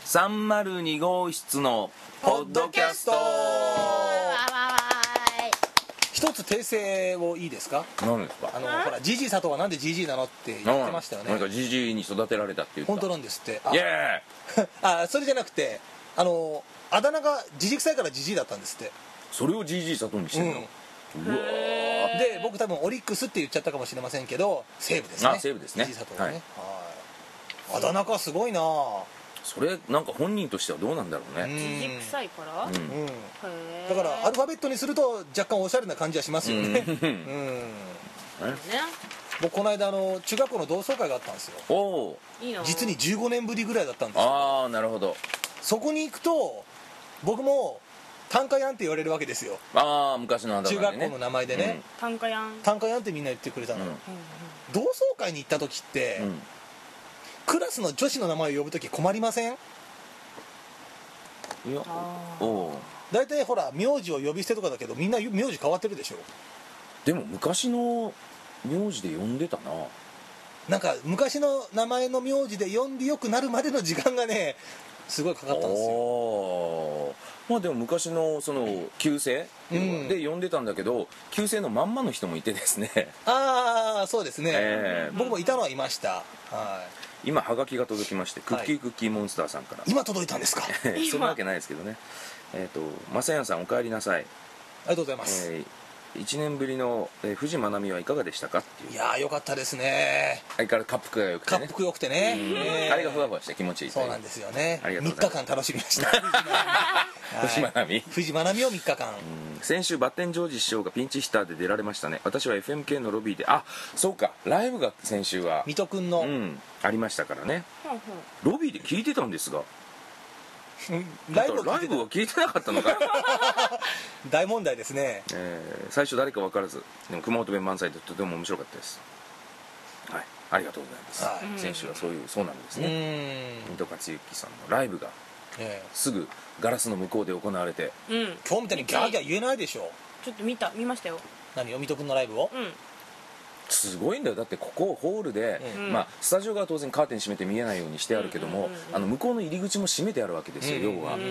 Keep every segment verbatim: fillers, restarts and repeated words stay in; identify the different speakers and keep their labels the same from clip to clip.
Speaker 1: さんまるに号室のポッドキャスト。
Speaker 2: 一つ訂正をいいですか。
Speaker 1: 何ですか。
Speaker 2: あのほらジジイ佐藤はなんでジジイなのって言ってましたよね。
Speaker 1: なんかジジイに育てられたって言った。
Speaker 2: 本当なんですって。
Speaker 1: イエ
Speaker 2: ーイあそれじゃなくて、あのあだ名がジジ臭いからジジイだったんですって。
Speaker 1: それをジジイ佐藤にしてるの、うん、うわ
Speaker 2: で僕多分オリックスって言っちゃったかもしれませんけど、西武ですね。
Speaker 1: あ西武ですね。
Speaker 2: ジジイ佐藤ね、はい、あだ名かすごいな。
Speaker 1: それなんか本人としてはどうなんだろうね。
Speaker 3: ジジ臭いから、うん、
Speaker 2: うん、だからアルファベットにすると若干おしゃれな感じはしますよね。うん、うん、僕この間あの中学校の同窓会があったんですよ。
Speaker 1: おお、
Speaker 2: 実にじゅうごねんぶりぐらいだったんですよ。
Speaker 1: ああなるほど。
Speaker 2: そこに行くと僕も短歌やんって言われるわけですよ。
Speaker 1: ああ昔のあだ名でね、
Speaker 2: 中学校の名前でね、
Speaker 3: 短歌やん
Speaker 2: 短歌やんってみんな言ってくれたの、うん、同窓会に行った時って、うん、クラスの女子の名前を呼ぶ時困りません？
Speaker 1: いや、お
Speaker 2: 大体ほら名字を呼び捨てとかだけどみんな名字変わってるでしょ。
Speaker 1: でも昔の名字で呼んでたな。
Speaker 2: なんか昔の名前の名字で呼んでよくなるまでの時間がねすごいかかったんですよ。
Speaker 1: まあでも昔のその旧姓で呼んでたんだけど、うん、旧姓のまんまの人もいてですね。あ
Speaker 2: ああそうですね、えー、僕もいたのはいました、はい、
Speaker 1: 今ハガキが届きまして、クッキークッキーモンスターさんから、
Speaker 2: 今届いたんですか。
Speaker 1: そんなわけないですけどね。えっとまさやんさんお帰りなさい。
Speaker 2: ありがとうございます、
Speaker 1: えーいちねんぶりの、えー、藤真奈美はいかがでしたかっていう。
Speaker 2: いやーよかったですね。
Speaker 1: 相変わらず滑腹がよくてね。
Speaker 2: 滑腹よくてね、
Speaker 1: えー、あれがふわふわして気持ちいい。
Speaker 2: そうなんですよね。
Speaker 1: ありがとうございます。
Speaker 2: みっかかん楽しみました
Speaker 1: 藤真奈美
Speaker 2: 藤真奈美をみっかかん。
Speaker 1: 先週バッテンジョージ師匠がピンチヒッターで出られましたね。私は エフエムケー のロビーで、あそうかライブが先週は
Speaker 2: 水戸くんの、
Speaker 1: うん、ありましたからね。ロビーで聞いてたんですがライブは聞いてなかったのか
Speaker 2: 大問題ですね、
Speaker 1: えー、最初誰か分からず、でも熊本弁満載でとても面白かったです。はい、ありがとうございます、はい、先週はそういうそうなんですね。水戸克行さんのライブが、えー、すぐガラスの向こうで行われて、
Speaker 2: うん、今日みたいにギャーギャー言えないでしょ。
Speaker 3: ちょっと見た見ましたよ。
Speaker 2: 何を水戸くんのライブを、うん
Speaker 1: すごいんだよ。だってここホールで、うん、まあスタジオが当然カーテン閉めて見えないようにしてあるけども、うんうんうんうん、あの向こうの入り口も閉めてあるわけですよ、要は、うんうんうん、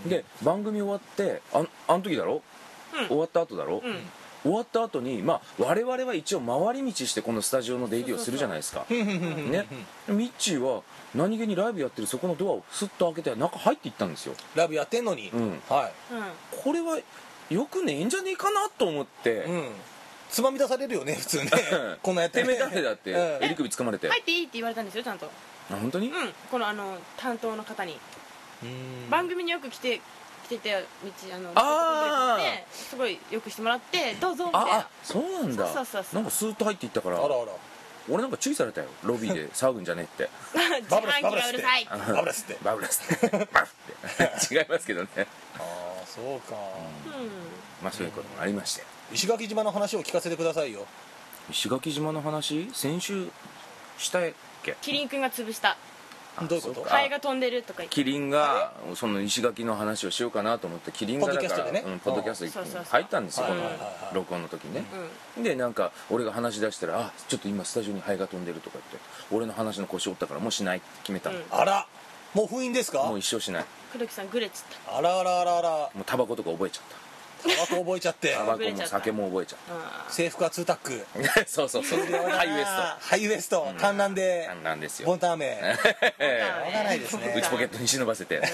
Speaker 1: で番組終わってああの時だろ、うん、終わった後だろ、うん、終わった後にまあ我々は一応回り道してこのスタジオの出入りをするじゃないですか。ね、ミッチーは何気にライブやってるそこのドアをスッと開けて中入っていったんですよ。
Speaker 2: ライブやってんのに、うん、はい、
Speaker 1: これはよくねえんじゃねえかなと思って、うん、
Speaker 2: つまみ出されるよね普通ねこんなやって
Speaker 1: てめえ誰だって、うん、襟首掴まれて
Speaker 3: 入っていいって言われたんですよちゃんと。
Speaker 1: あ本当に？
Speaker 3: うん、このあの担当の方に番組によく来て来てて道あのあすごいよくしてもらってどうぞみたいな。
Speaker 1: あそうなんだ。そうそうそうそう。なんかスーッと入っていったから、あらあら俺なんか注意されたよロビーで騒ぐんじゃねえって
Speaker 3: バブラスバブラスって
Speaker 2: バブラスって
Speaker 1: バブラスってバブって違いますけどね。
Speaker 2: ああそうか、
Speaker 1: うん、まあそういうこともありまして、
Speaker 2: 石垣島の話を聞かせてくださいよ。
Speaker 1: 石垣島の話先週したっけ。
Speaker 3: キリンくんが潰した。
Speaker 2: どういうこと？
Speaker 3: ハエが飛んでるとか言って。
Speaker 1: キリンがその石垣の話をしようかなと思って、キリンがだからポッドキャストでね、うん、ポッドキャストに入ったんですよ、この録音の時にね、うん、でなんか俺が話し出したら、あちょっと今スタジオにハエが飛んでるとか言って俺の話の腰折ったからもうしないって決めたの、うん、
Speaker 2: あらもう封印ですか？
Speaker 1: もう一生しない。
Speaker 3: 黒木さんグレちった。
Speaker 2: あらあらあらあら。
Speaker 1: もうタバコとか覚えちゃった。
Speaker 2: タバコ覚えちゃって
Speaker 1: タバコも酒も覚えちゃった。
Speaker 2: 制服はツータック
Speaker 1: そうそうそうハイウエスト
Speaker 2: ハイウエスト観覧で
Speaker 1: 観覧ですよ。
Speaker 2: ボンターメしょうがないですね。
Speaker 1: 内ポケットに忍ばせて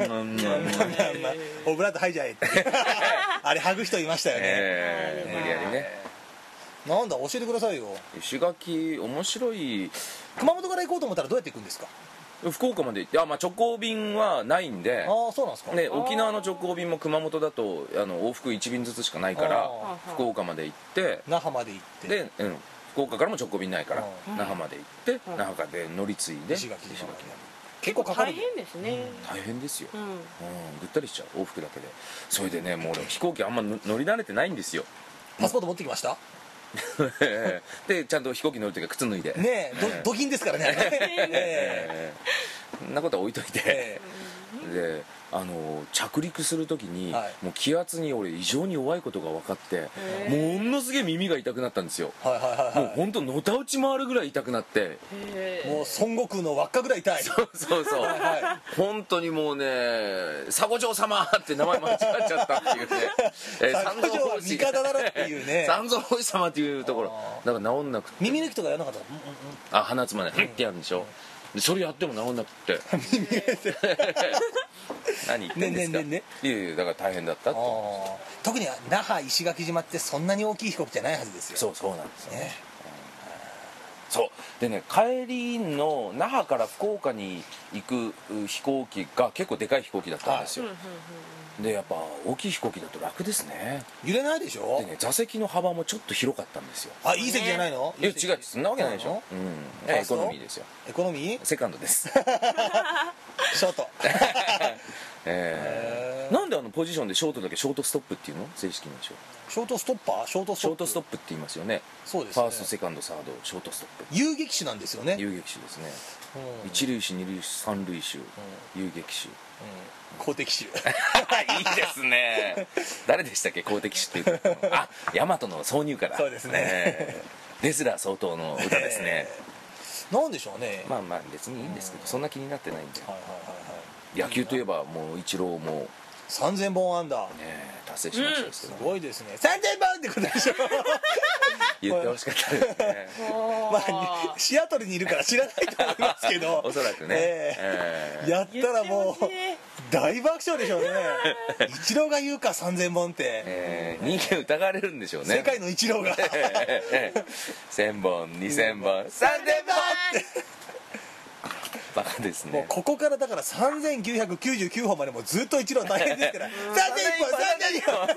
Speaker 2: オブラート吐いじゃえってあれ剥ぐ人いましたよね。
Speaker 1: 無理やりね。
Speaker 2: なんだ教えてくださいよ。
Speaker 1: 石垣面白い。
Speaker 2: 熊本から行こうと思ったらどうやって行くんですか？
Speaker 1: 福岡まで行って、あ、まあ、直行便はないんで。
Speaker 2: ああそうなんですか。
Speaker 1: ね、沖縄の直行便も熊本だとあの往復いち便ずつしかないから福岡まで行って
Speaker 2: 那覇まで行って
Speaker 1: で、うん、福岡からも直行便ないから那覇まで行って那覇で乗り継いで
Speaker 2: 石垣島まで
Speaker 3: 結構かかる。大変ですね、
Speaker 1: うん、大変ですよ、うんうん、ぐったりしちゃう往復だけで。それでねもう俺飛行機あんま乗り慣れてないんですよ。
Speaker 2: パスポート持ってきました？
Speaker 1: でちゃんと飛行機乗るときは靴脱いで
Speaker 2: ねえドキンですからね。
Speaker 1: そんなことは置いといて、 であの着陸する時に、
Speaker 2: はい
Speaker 1: もう気圧に俺異常に弱いことが分かってものすげえ耳が痛くなったんですよ。
Speaker 2: はいはいはい
Speaker 1: もう
Speaker 2: はい
Speaker 1: 本当のたうち回るぐらい痛くなって
Speaker 3: へ
Speaker 2: もう孫悟空の輪っかぐらい痛い。
Speaker 1: そうそうそう、
Speaker 2: はいは
Speaker 1: 本当にもうね佐護城様って名前間違っちゃったっていうねえ
Speaker 2: 佐護城は味方だろっていうね
Speaker 1: 三蔵法師様っていうところ
Speaker 2: あ
Speaker 1: だから治んなくて
Speaker 2: 耳抜きとかやらなかった。うんうんうん
Speaker 1: あ鼻つまで入ってやるんでしょ、でそれやっても治んなくて何言ってんですか、
Speaker 2: ねねねね
Speaker 1: いやいやだから大変だったって。
Speaker 2: あー特に那覇石垣島ってそんなに大きい飛行機じゃないはずですよ。
Speaker 1: そうそうなんですよ、
Speaker 2: ね
Speaker 1: そうでね帰りの那覇から福岡に行く飛行機が結構でかい飛行機だったんですよ、でやっぱ大きい飛行機だと楽ですね。
Speaker 2: 揺れないでしょ
Speaker 1: でね座席の幅もちょっと広かったんですよ。
Speaker 2: あ、いい席じゃないの？
Speaker 1: いや違うそんなわけないでしょ、うん、
Speaker 2: ファースト
Speaker 1: エコノミーですよ。
Speaker 2: エコノミー
Speaker 1: セカンドです
Speaker 2: ショート
Speaker 1: えー、なんであのポジションでショートだけショートストップっていうの正式名称
Speaker 2: ショートストッパーショートス
Speaker 1: ショー
Speaker 2: トップ
Speaker 1: トストップって言いますよね。
Speaker 2: そうですね
Speaker 1: ファーストセカンドサードショートストップ
Speaker 2: 遊撃手なんですよね。
Speaker 1: 遊撃手ですね、
Speaker 2: うん
Speaker 1: 一塁手二塁手三塁手、遊撃手
Speaker 2: 公的手
Speaker 1: いいですね誰でしたっけ公的手っていうとあ大和の挿入から
Speaker 2: そうですね
Speaker 1: えーレスラー相当の歌ですね、
Speaker 2: なんでしょうね。
Speaker 1: まあまあ別にいいんですけどそんな気になってないんで、
Speaker 2: はいはいはいはい
Speaker 1: 野球といえばもうイチローも
Speaker 2: さんぜんぼん安打
Speaker 1: ね達成しましたです
Speaker 2: す
Speaker 1: けど、
Speaker 2: ごいですね。さんぜんぼんってことでしょ
Speaker 1: 言ってほしかったですね
Speaker 2: まあシアトルにいるから知らないと思いますけど
Speaker 1: おそらくね、
Speaker 2: え
Speaker 1: えー
Speaker 2: えやったらもう大爆笑でしょうね。イチローが言うかさんぜんぼんって
Speaker 1: えー人間疑われるんでしょうね
Speaker 2: 世界のイチローが
Speaker 1: せんぼんにせんぼんさんぜんぼんってバカですね。
Speaker 2: もうここからだからさんぜんきゅうひゃくきゅうじゅうきゅうほんまでもうずっとイチロー大変ですからさんぜんいっぽんさんぜんにほ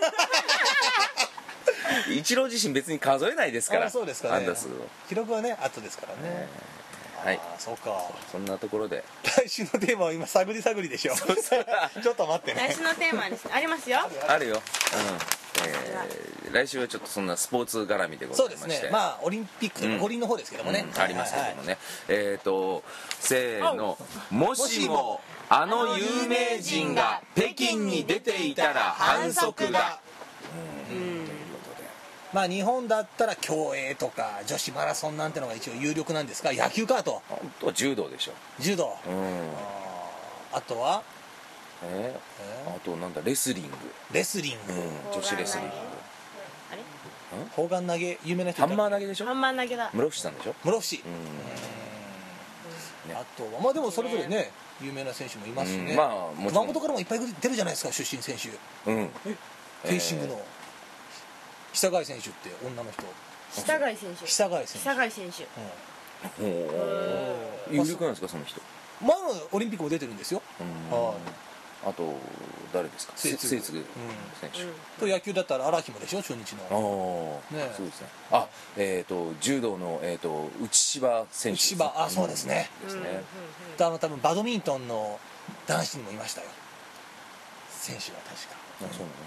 Speaker 2: ん
Speaker 1: イチロー自身別に数えないですから。
Speaker 2: あそうですかね
Speaker 1: アンダー数を
Speaker 2: 記録はね後ですからね。
Speaker 1: はい
Speaker 2: あそうか。
Speaker 1: そんなところで
Speaker 2: 来週のテーマは今探り探りでしょちょっと待ってね。
Speaker 3: 来週のテーマにありますよ。
Speaker 1: あるよ、うんえー、来週はちょっとそんなスポーツ絡みでござ
Speaker 2: そうで
Speaker 1: いまして、
Speaker 2: すね。まあオリンピックとか五輪の方ですけどもね、
Speaker 1: うんありますけどもね、えっ、ー、とせーのもし
Speaker 2: もし
Speaker 1: も
Speaker 2: も
Speaker 1: あの有名人が北京に出ていたら反則が、うん、ということで
Speaker 2: まあ日本だったら競泳とか女子マラソンなんてのが一応有力なんですが、野球かと
Speaker 1: 本当は柔道でしょ、
Speaker 2: 柔道、
Speaker 1: うん
Speaker 2: あとは
Speaker 1: え
Speaker 2: え
Speaker 1: ー、あとなんだレスリング、
Speaker 2: レスリング、
Speaker 1: うん、女子レスリング
Speaker 3: あれ
Speaker 2: 砲丸投げ有名な人
Speaker 1: ハン
Speaker 2: いた
Speaker 1: マー投げでしょ、
Speaker 3: ハンマー投げだ。
Speaker 1: 室伏さんでしょ、
Speaker 2: 室伏、
Speaker 1: うんね
Speaker 2: あとはまあでもそれぞれね有名な選手もいますしね、
Speaker 1: うんまあもちろん
Speaker 2: 熊本からもいっぱい出るじゃないですか出身選手。
Speaker 1: うん
Speaker 2: フェンシングの久貝選手って女の人、
Speaker 3: 久貝選手。
Speaker 2: 久貝選手、
Speaker 3: 久貝選手。
Speaker 1: おお有力なんですかその人、
Speaker 2: まあオリンピックも出てるんですよ。
Speaker 1: うん
Speaker 2: はい
Speaker 1: あと誰ですか、
Speaker 2: 末次
Speaker 1: 末次
Speaker 2: うん
Speaker 1: 選手、
Speaker 2: と野球だったら荒木もでしょ中日
Speaker 1: あ
Speaker 2: の。
Speaker 1: あ、
Speaker 2: ね
Speaker 1: そうですね。あ、えっ、と柔道のえっ、と内芝選手ですね。
Speaker 2: 内芝あそうですね
Speaker 1: ですね。
Speaker 2: あの多分バドミントンの男子にもいましたよ選手が確か。
Speaker 1: あ、そうなの。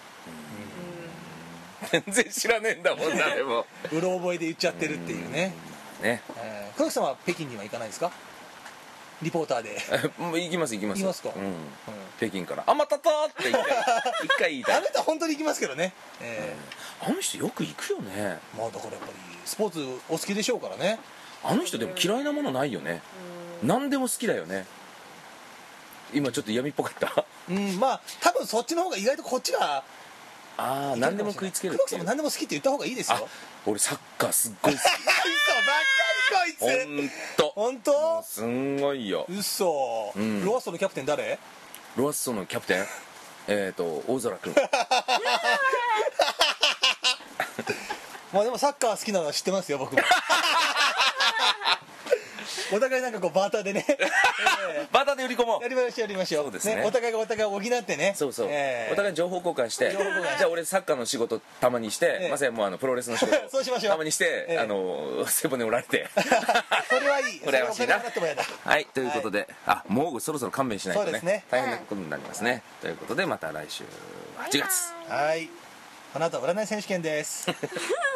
Speaker 1: 全然知らねえんだもん誰も。
Speaker 2: うろ覚えで言っちゃってるっていうね。
Speaker 1: ね。
Speaker 2: えー黒木さんは北京には行かないですかリポーターで。
Speaker 1: もう行きます行きます。
Speaker 2: 行きますか
Speaker 1: うん。北京から。あまたたって一回一回言いたい
Speaker 2: あの。人は本当に行きますけどね、え
Speaker 1: あの人よく行くよね。
Speaker 2: ーまあだからやっぱりスポーツお好きでしょうからね。
Speaker 1: あの人でも嫌いなものないよね。何でも好きだよね。今ちょっと闇っぽかった。
Speaker 2: うんまあ多分そっちの方が意外とこっちが
Speaker 1: ああ何でも食いつける
Speaker 2: 黒木さんも
Speaker 1: っていう。
Speaker 2: 何でも好きって言った方がいいですよ。
Speaker 1: あ、俺サッカーすっごい好き。
Speaker 2: 嘘ばっかりこい
Speaker 1: ほんと。
Speaker 2: 本当
Speaker 1: すんごいよ。
Speaker 2: 嘘、
Speaker 1: うん
Speaker 2: ロアッソのキャプテン誰？
Speaker 1: ロアッソのキャプテンえっ、ー、と大空君
Speaker 2: まあでもサッカー好きなのは知ってますよ僕もお互いなんかこうバーターでね、え
Speaker 1: バターで売り込もう
Speaker 2: ーやりましょうやりましょう
Speaker 1: そうですね
Speaker 2: お互いがお互いを補ってね。
Speaker 1: そうそう、
Speaker 2: えー
Speaker 1: お互い情報交換して
Speaker 2: 情報交換
Speaker 1: じゃあ俺サッカーの仕事たまにして、
Speaker 2: ええ
Speaker 1: まさやもうあのプロレスの仕事
Speaker 2: そうしましょう
Speaker 1: たまにして、
Speaker 2: ええ
Speaker 1: あの背骨折られて
Speaker 2: それはいい
Speaker 1: 羨ましいな
Speaker 2: それお金払ってもやだ。
Speaker 1: はいということで、あもうそろそろ勘弁しないとね
Speaker 2: そうですね
Speaker 1: 大変なことになりますね、ということでまた来週はちがつ
Speaker 2: はいあなた占い選手権です